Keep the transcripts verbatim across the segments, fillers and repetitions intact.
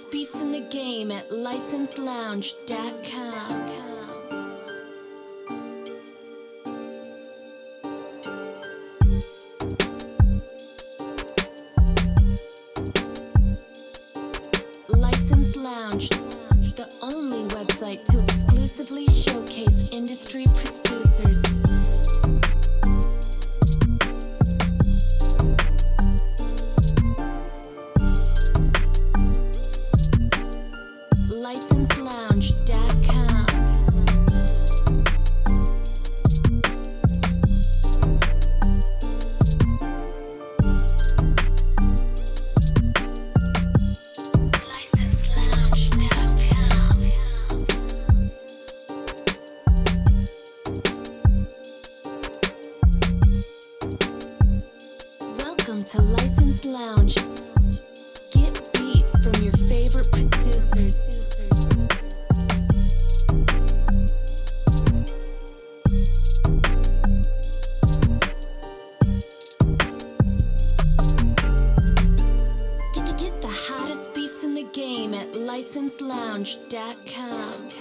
hottest beats in the game at license lounge dot com. License Lounge, the only website to exclusively showcase industry producers. license lounge dot com. Welcome to License Lounge. Get beats from your favorite producers. Get, get the hottest beats in the game at license lounge dot com.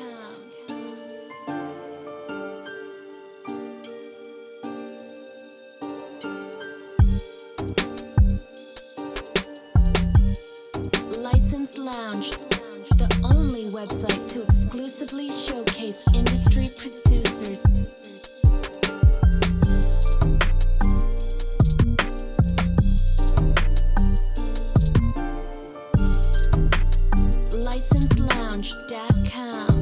License Lounge, the only website to exclusively showcase industry producers. license lounge dot com.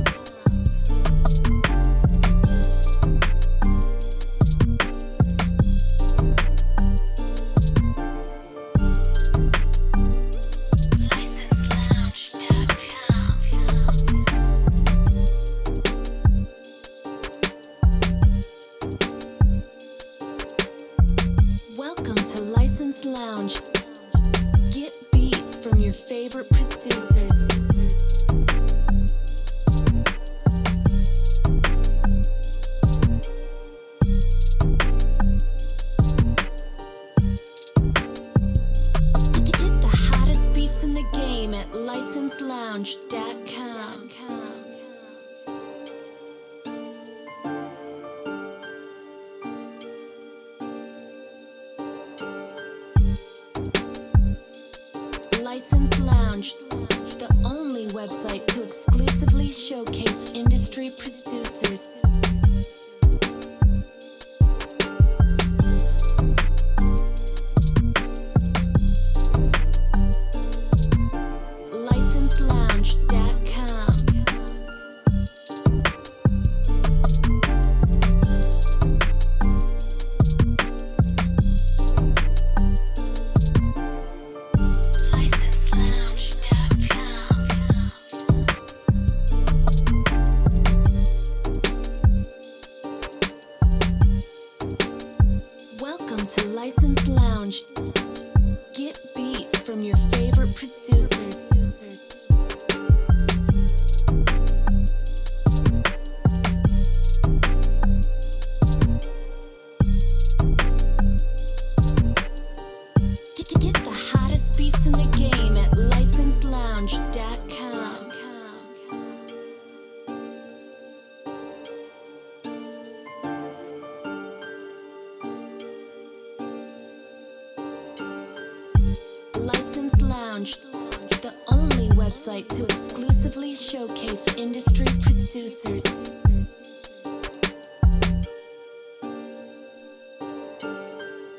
Welcome to License Lounge. Get beats from your favorite producers. Get the hottest beats in the game at license lounge dot com. License Lounge, the only website to exclusively showcase industry producers. license lounge dot com. Welcome to License Lounge. Get beats from your favorite producers. Get, get the hottest beats in the game at license lounge dot com. License Lounge, the only website to exclusively showcase industry producers.